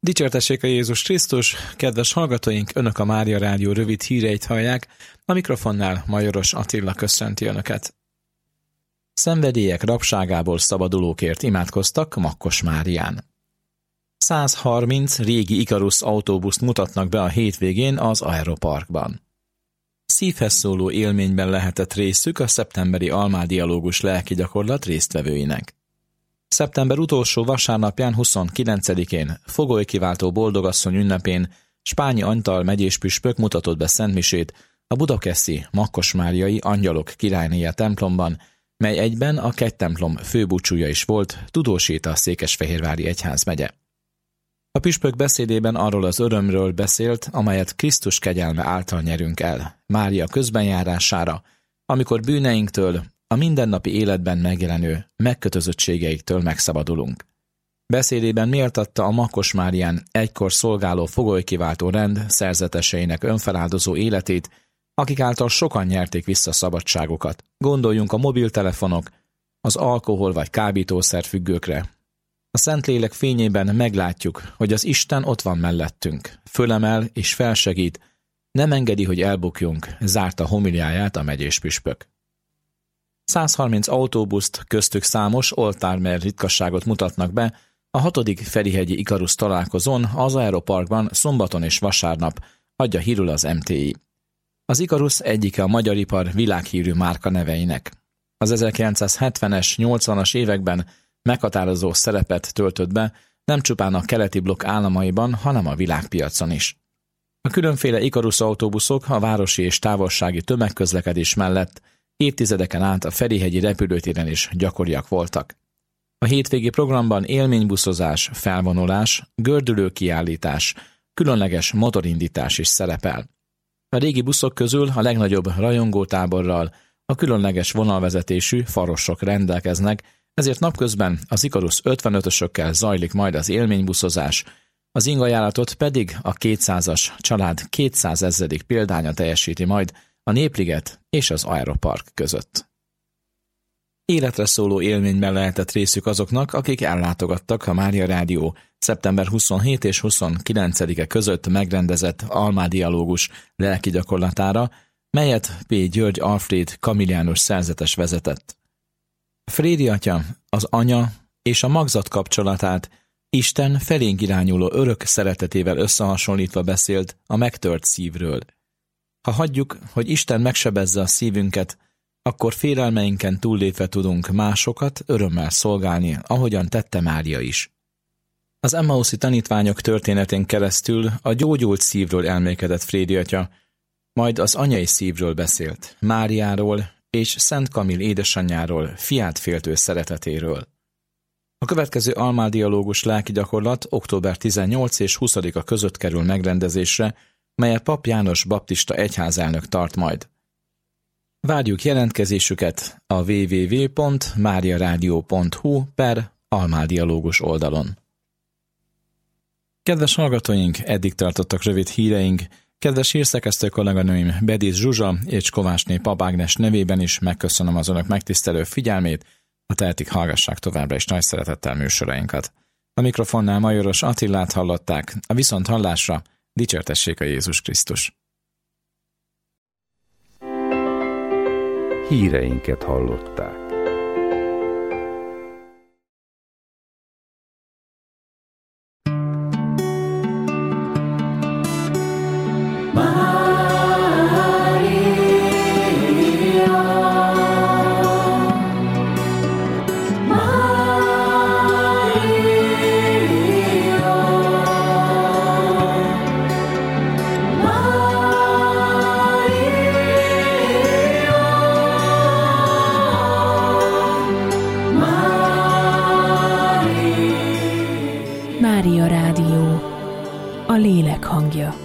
Dicsértessék a Jézus Krisztus, kedves hallgatóink, Önök a Mária Rádió rövid híreit hallják, a mikrofonnál Majoros Attila köszönti Önöket. Szenvedélyek rabságából szabadulókért imádkoztak Makkos Márián. 130 régi Ikarus autóbuszt mutatnak be a hétvégén az Aeroparkban. Szívhez szóló élményben lehetett részük a szeptemberi almádialógus lelki gyakorlat résztvevőinek. Szeptember utolsó vasárnapján 29-én, Fogolykiváltó Boldogasszony ünnepén Spányi Antal megyéspüspök mutatott be szentmisét a budakeszi Makkos-Máriai Angyalok Királynéje templomban, mely egyben a kegytemplom főbúcsúja is volt, tudósít a Székesfehérvári egyházmegye. A püspök beszédében arról az örömről beszélt, amelyet Krisztus kegyelme által nyerünk el, Mária közbenjárására, amikor bűneinktől, a mindennapi életben megjelenő megkötözöttségeiktől megszabadulunk. Beszédében méltatta a Makkos Márián egykor szolgáló fogolykiváltó rend szerzeteseinek önfeláldozó életét, akik által sokan nyerték vissza szabadságukat. Gondoljunk a mobiltelefonok, az alkohol vagy kábítószer függőkre. A Szentlélek fényében meglátjuk, hogy az Isten ott van mellettünk, fölemel és felsegít, nem engedi, hogy elbukjunk, zárta homiliáját a megyéspüspök. 130 autóbuszt, köztük számos oltármer ritkasságot mutatnak be a 6. Ferihegyi Ikarus találkozón az Aeroparkban szombaton és vasárnap, adja hírül az MTI. Az Ikarus egyike a magyar ipar világhírű márka neveinek. Az 1970-es, 80-as években meghatározó szerepet töltött be nem csupán a keleti blokk államaiban, hanem a világpiacon is. A különféle Ikarus autóbuszok a városi és távolsági tömegközlekedés mellett évtizedeken át a Ferihegyi repülőtéren is gyakoriak voltak. A hétvégi programban élménybuszozás, felvonulás, gördülő kiállítás, különleges motorindítás is szerepel. A régi buszok közül a legnagyobb rajongótáborral, a különleges vonalvezetésű farosok rendelkeznek, ezért napközben az Ikarus 55-ösökkel zajlik majd az élménybuszozás, az ingajánlatot pedig a 200-as család 200 000. példánya teljesíti majd a Népliget és az Aeropark között. Életre szóló élményben lehetett részük azoknak, akik ellátogattak a Mária Rádió szeptember 27 és 29-e között megrendezett almádialógus lelki gyakorlatára, melyet P. György Alfréd kamilliánus szerzetes vezetett. Frédi atya, az anya és a magzat kapcsolatát Isten felénk irányuló örök szeretetével összehasonlítva beszélt a megtört szívről. Ha hagyjuk, hogy Isten megsebezze a szívünket, akkor félelmeinken túllépve tudunk másokat örömmel szolgálni, ahogyan tette Mária is. Az emmauszi tanítványok történetén keresztül a gyógyult szívről elmélkedett Frédi atya, majd az anyai szívről beszélt, Máriáról és Szent Kamil édesanyjáról, fiát féltő szeretetéről. A következő almádialógus lelki gyakorlat október 18 és 20-a között kerül megrendezésre, melyet Pap János baptista egyházelnök tart majd. Várjuk jelentkezésüket a www.mariaradio.hu/almádialógus oldalon. Kedves hallgatóink, eddig tartottak rövid híreink. Kedves hírszerkesztő kolléganőim Bedísz Zsuzsa és Kovácsné Pap Ágnes nevében is megköszönöm az önök megtisztelő figyelmét, ha tehetik, hallgassák továbbra is nagy szeretettel műsorainkat. A mikrofonnál Majoros Attilát hallották, a viszonthallásra dicsértessék a Jézus Krisztus. Híreinket hallották. Mária Rádió, a lélek hangja.